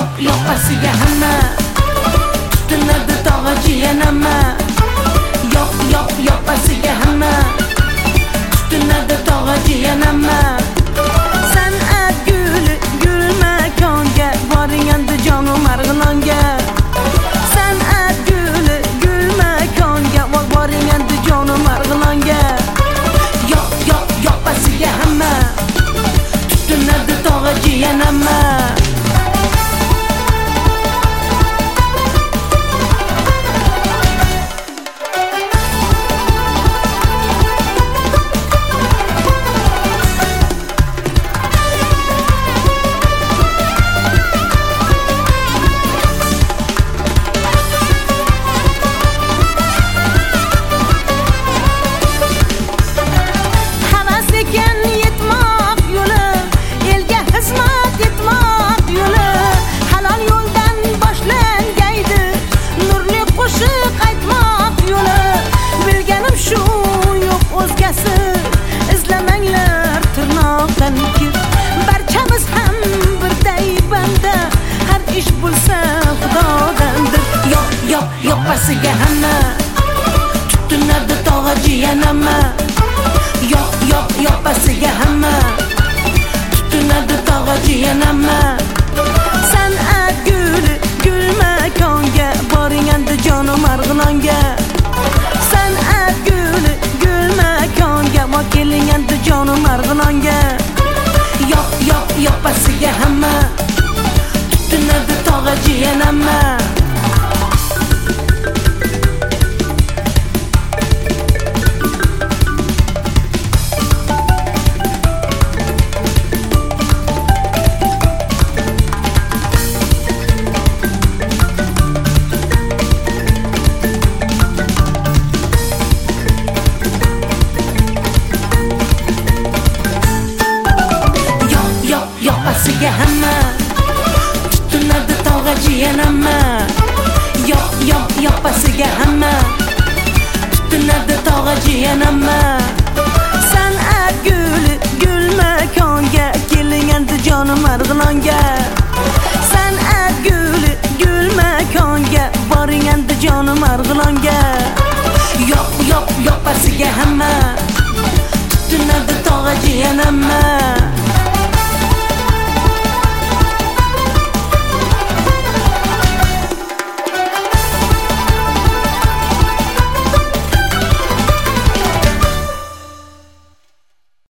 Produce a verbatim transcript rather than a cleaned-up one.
yop yoppasiga hamma tutunadi tog'a jiyanama. Yop yop yoppasiga hamma tutunadi tog'a jiyanama. San'at guli gul makonga boring endi jonim Marg'ilonga. San'at guli gul makonga boring endi jonim Marg'ilonga. Yop yop yoppasiga hamma tutunadi tog'a jiyanama. Barchamiz ham birday banda, har ish bo'lsa Xudodandir. Yop yop yoppasiga hamma tutunadi tog'a jiyanama. Yop yop yoppasiga hamma tutunadi tog'a jiyanama. San'at guli gul makonga boring endi jonim Marg'ilonga. San'at guli gul makonga mo keling endi jonim Marg'ilonga. Yop yop yoppasiga hamma tutunadi tog'a jiyanama. Yoppasiga hamma tutunadi tog'a jiyanama. Yop yop yoppasiga hamma tutunadi tog'a jiyanama. San'at guli gul makonga keling endi jonim Marg'ilonga. San'at guli gul makonga boring endi jonim Marg'ilonga. Yop yop yoppasiga hamma tutunadi tog'a jiyanama.